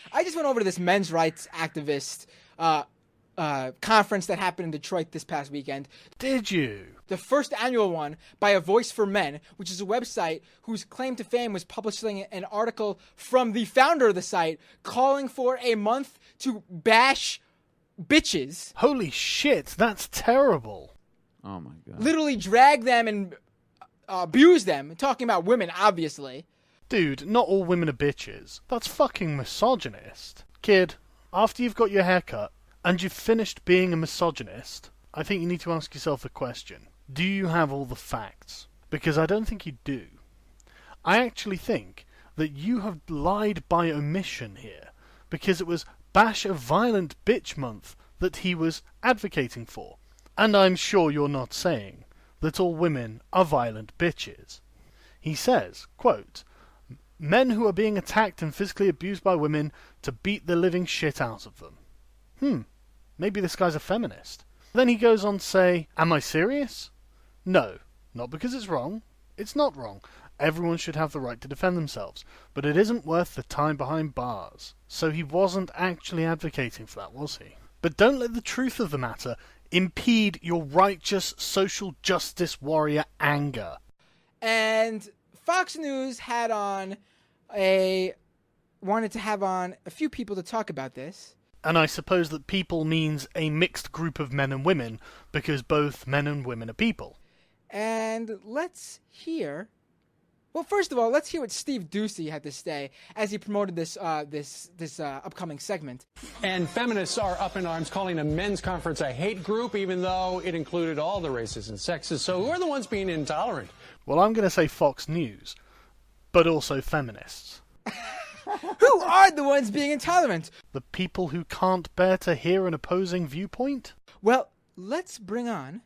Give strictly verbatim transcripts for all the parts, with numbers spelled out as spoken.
I just went over to this men's rights activist uh, uh, conference that happened in Detroit this past weekend. Did you? The first annual one by A Voice for Men, which is a website whose claim to fame was publishing an article from the founder of the site calling for a month to bash bitches. Holy shit, that's terrible. Oh my god. Literally drag them and uh, abuse them, talking about women, obviously. Dude, not all women are bitches. That's fucking misogynist. Kid, after you've got your hair cut, and you've finished being a misogynist, I think you need to ask yourself a question. Do you have all the facts? Because I don't think you do. I actually think that you have lied by omission here, because it was Bash a Violent Bitch Month that he was advocating for. And I'm sure you're not saying that all women are violent bitches. He says, quote, men who are being attacked and physically abused by women to beat the living shit out of them. Hmm, maybe this guy's a feminist. Then he goes on to say, am I serious? No, not because it's wrong. It's not wrong. Everyone should have the right to defend themselves, but it isn't worth the time behind bars. So he wasn't actually advocating for that, was he? But don't let the truth of the matter impede your righteous social justice warrior anger. And Fox News had on a wanted to have on a few people to talk about this. And I suppose that people means a mixed group of men and women, because both men and women are people. And let's hear... Well, first of all, let's hear what Steve Doocy had to say as he promoted this uh, this this uh, upcoming segment. And feminists are up in arms, calling a men's conference a hate group, even though it included all the races and sexes. So who are the ones being intolerant? Well, I'm going to say Fox News, but also feminists. Who are the ones being intolerant? The people who can't bear to hear an opposing viewpoint? Well, let's bring on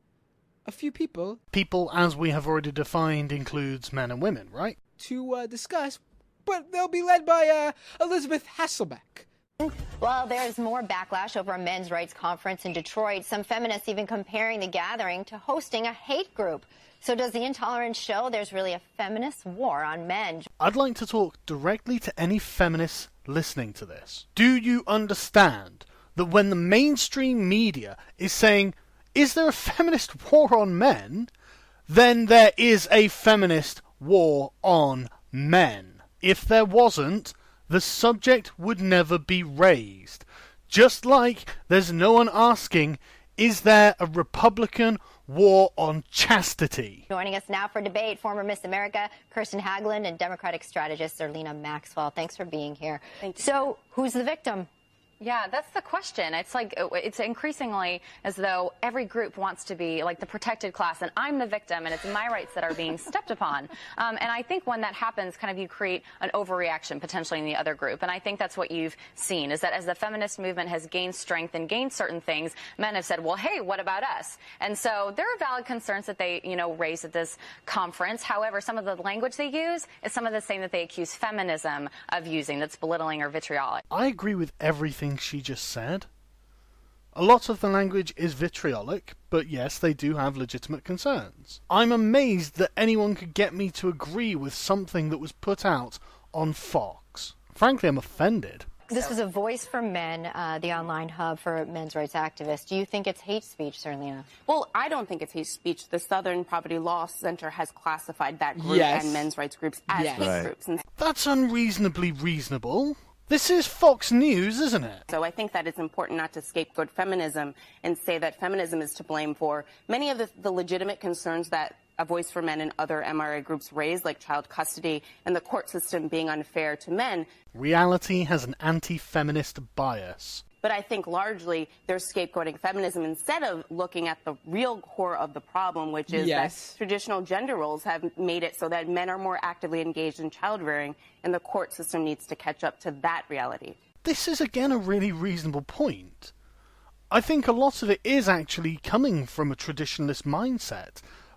a few people. People, as we have already defined, includes men and women, right? To uh, discuss, but they'll be led by uh, Elizabeth Hasselbeck. Well, there's more backlash over a men's rights conference in Detroit. Some feminists even comparing the gathering to hosting a hate group. So does the intolerance show there's really a feminist war on men? I'd like to talk directly to any feminists listening to this. Do you understand that when the mainstream media is saying, is there a feminist war on men? Then there is a feminist war on men. If there wasn't, the subject would never be raised. Just like there's no one asking, is there a Republican war on chastity? Joining us now for debate, former Miss America Kirsten Haglund and Democratic strategist Zerlina Maxwell. Thanks for being here. Thank you. So, who's the victim? Yeah, that's the question. It's like, it's increasingly as though every group wants to be like the protected class, and I'm the victim, and it's my rights that are being stepped upon. Um, and I think when that happens, kind of you create an overreaction potentially in the other group. And I think that's what you've seen, is that as the feminist movement has gained strength and gained certain things, men have said, well, hey, what about us? And so there are valid concerns that they, you know, raise at this conference. However, some of the language they use is some of the same that they accuse feminism of using, that's belittling or vitriolic. I agree with everything she just said. A lot of the language is vitriolic, but yes, they do have legitimate concerns. I'm amazed that anyone could get me to agree with something that was put out on Fox. Frankly, I'm offended. This was A Voice for Men, uh, the online hub for men's rights activists. Do you think it's hate speech, Zerlina? Well, I don't think it's hate speech. The Southern Poverty Law Center has classified that group Yes. and men's rights groups as Yes. hate Right. groups. And That's unreasonably reasonable. This is Fox News, isn't it? so I think that it's important not to scapegoat feminism and say that feminism is to blame for many of the, the legitimate concerns that A Voice for Men and other M R A groups raise, like child custody and the court system being unfair to men. Reality has an anti-feminist bias. But I think largely they're scapegoating feminism instead of looking at the real core of the problem, which is Yes. that traditional gender roles have made it so that men are more actively engaged in child rearing, and the court system needs to catch up to that reality. This is again a really reasonable point. I think a lot of it is actually coming from a traditionalist mindset,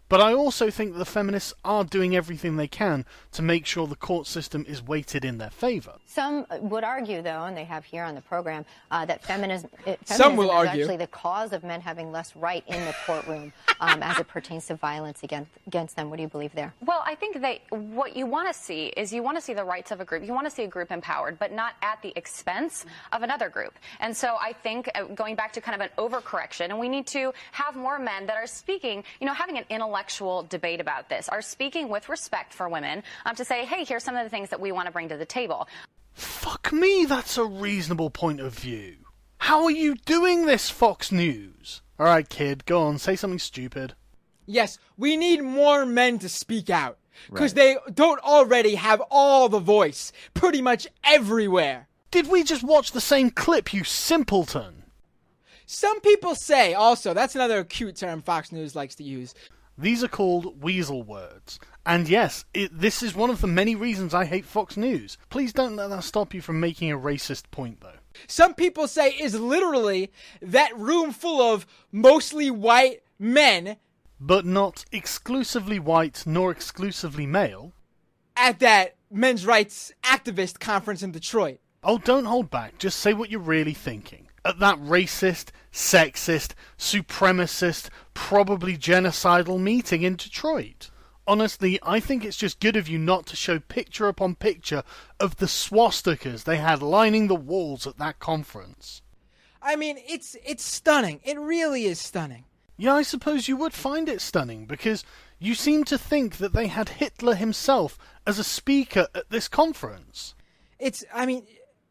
But I also think the feminists are doing everything they can to make sure the court system is weighted in their favour. Some would argue, though, and they have here on the program, uh, that feminism, uh, feminism Some will is argue. actually the cause of men having less right in the courtroom um, as it pertains to violence against, against them. What do you believe there? Well, I think that what you want to see is you want to see the rights of a group. You want to see a group empowered, but not at the expense of another group. And so I think, uh, going back to kind of an overcorrection, and we need to have more men that are speaking, you know, having an intellectual debate about this, are speaking with respect for women um, to say, hey, here's some of the things that we want to bring to the table. Fuck me, that's a reasonable point of view. How are you doing this, Fox News? Alright, kid, go on, say something stupid. Yes, we need more men to speak out. Because right. they don't already have all the voice pretty much everywhere. Did we just watch the same clip, you simpleton? Some people say, also, that's another cute term Fox News likes to use. These are called weasel words. And yes, it, this is one of the many reasons I hate Fox News. Please don't let that stop you from making a racist point, though. Some people say is literally that room full of mostly white men. But not exclusively white nor exclusively male. At that men's rights activist conference in Detroit. Oh, don't hold back. Just say what you're really thinking. At that racist, sexist, supremacist, probably genocidal meeting in Detroit. Honestly, I think it's just good of you not to show picture upon picture of the swastikas they had lining the walls at that conference. I mean, it's it's stunning. It really is stunning. Yeah, I suppose you would find it stunning, because you seem to think that they had Hitler himself as a speaker at this conference. It's, I mean...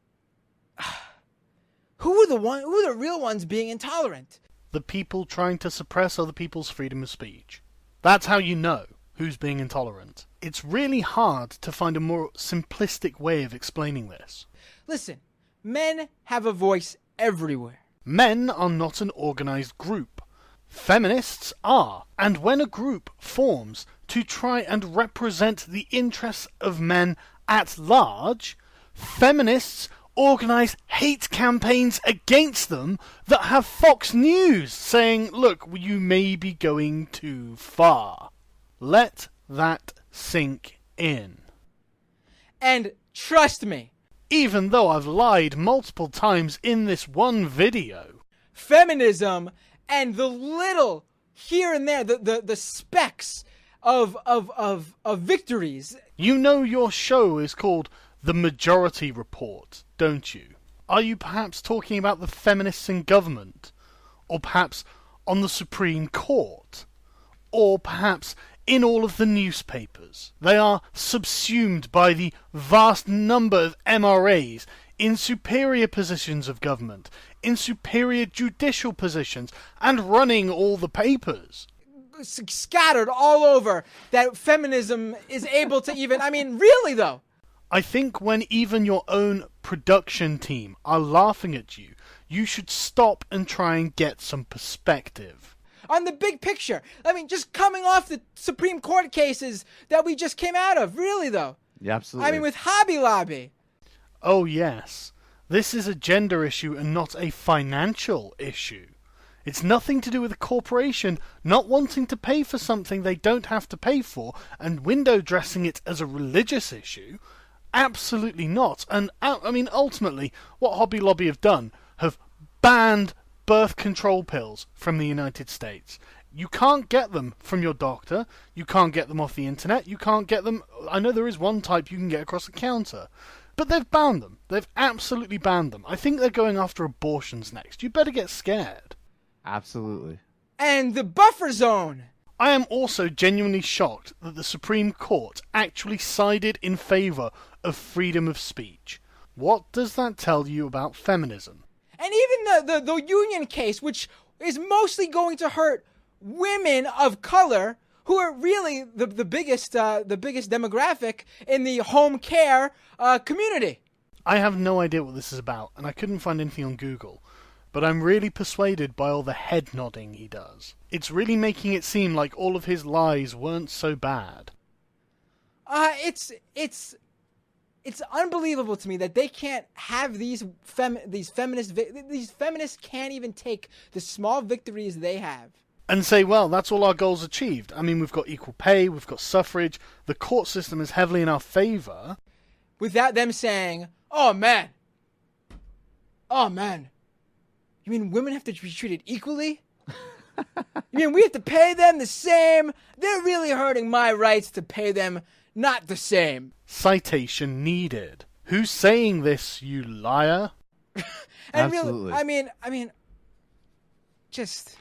Who are the one? Who are the real ones being intolerant? The people trying to suppress other people's freedom of speech. That's how you know who's being intolerant. It's really hard to find a more simplistic way of explaining this. Listen, men have a voice everywhere. Men are not an organized group. Feminists are. And when a group forms to try and represent the interests of men at large, feminists organise hate campaigns against them that have Fox News saying, look, you may be going too far. Let that sink in. And trust me, even though I've lied multiple times in this one video, feminism and the little here and there, the, the, the specks of, of, of, of victories. You know your show is called The Majority Report, don't you? Are you perhaps talking about the feminists in government? Or perhaps on the Supreme Court? Or perhaps in all of the newspapers? They are subsumed by the vast number of M R As in superior positions of government, in superior judicial positions, and running all the papers. Scattered all over that feminism is able to even... I mean, really though. I think when even your own production team are laughing at you, you should stop and try and get some perspective. On the big picture. I mean, just coming off the Supreme Court cases that we just came out of. Really, though. Yeah, absolutely. I mean, with Hobby Lobby. Oh, yes. This is a gender issue and not a financial issue. It's nothing to do with a corporation not wanting to pay for something they don't have to pay for and window dressing it as a religious issue. Absolutely not. And, I mean, ultimately, what Hobby Lobby have done have banned birth control pills from the United States. You can't get them from your doctor. You can't get them off the internet. You can't get them... I know there is one type you can get across the counter. But they've banned them. They've absolutely banned them. I think they're going after abortions next. You better get scared. Absolutely. And the buffer zone. I am also genuinely shocked that the Supreme Court actually sided in favour of freedom of speech. What does that tell you about feminism? And even the, the, the union case, which is mostly going to hurt women of color, who are really the, the biggest uh, the biggest demographic in the home care uh, community. I have no idea what this is about, and I couldn't find anything on Google. But I'm really persuaded by all the head nodding he does. It's really making it seem like all of his lies weren't so bad. Uh, it's it's it's unbelievable to me that they can't have these fem these feminist vi- these feminists can't even take the small victories they have. and say, well, that's all our goals achieved. I mean, we've got equal pay, we've got suffrage, the court system is heavily in our favour. Without them saying, oh man, oh man, you mean women have to be treated equally? You mean we have to pay them the same? They're really hurting my rights to pay them not the same. Citation needed. Who's saying this, you liar? and Absolutely. Really, I mean, I mean, just,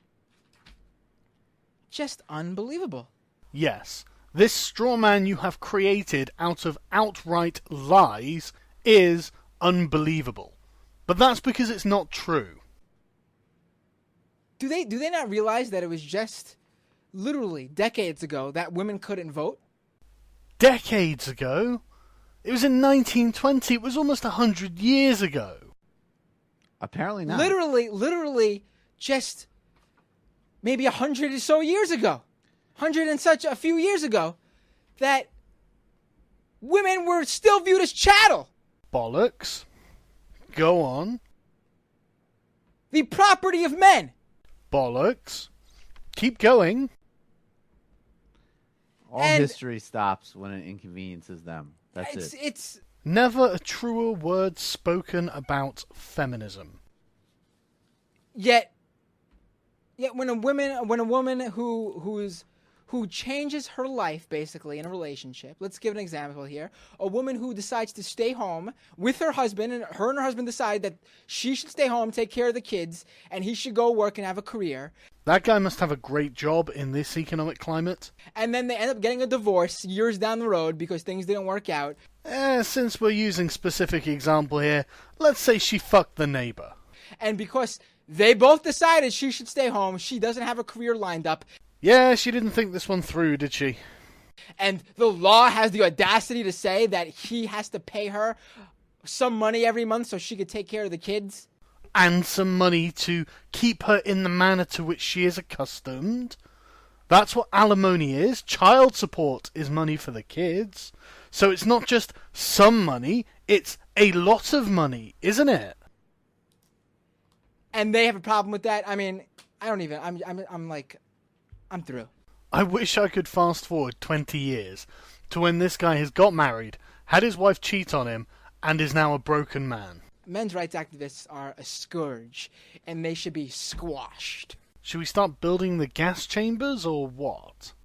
just unbelievable. Yes, this straw man you have created out of outright lies is unbelievable. But that's because it's not true. Do they do they not realize that it was just literally decades ago that women couldn't vote? Decades ago? It was in nineteen twenty. It was almost a hundred years ago. Apparently not. Literally, literally just maybe a hundred or so years ago. Hundred and such a few years ago that women were still viewed as chattel. Bollocks. Go on. The property of men. Bollocks. Keep going. All And- history stops when it inconveniences them. That's It's it. it's Never a truer word spoken about feminism. yet yet when a woman when a woman who who's who changes her life basically in a relationship. Let's give an example here. A woman who decides to stay home with her husband, and her and her husband decide that she should stay home, take care of the kids, and he should go work and have a career. That guy must have a great job in this economic climate. And then they end up getting a divorce years down the road because things didn't work out. Eh, since we're using specific example here, let's say she fucked the neighbor. And because they both decided she should stay home, she doesn't have a career lined up. Yeah, she didn't think this one through, did she? And the law has the audacity to say that he has to pay her some money every month so she could take care of the kids. And some money to keep her in the manner to which she is accustomed. That's what alimony is. Child support is money for the kids. So it's not just some money, it's a lot of money, isn't it? And they have a problem with that. I mean, I don't even, I'm, I'm, I'm like, I'm through. I wish I could fast forward twenty years to when this guy has got married, had his wife cheat on him, and is now a broken man. Men's rights activists are a scourge, and they should be squashed. Should we start building the gas chambers, or what?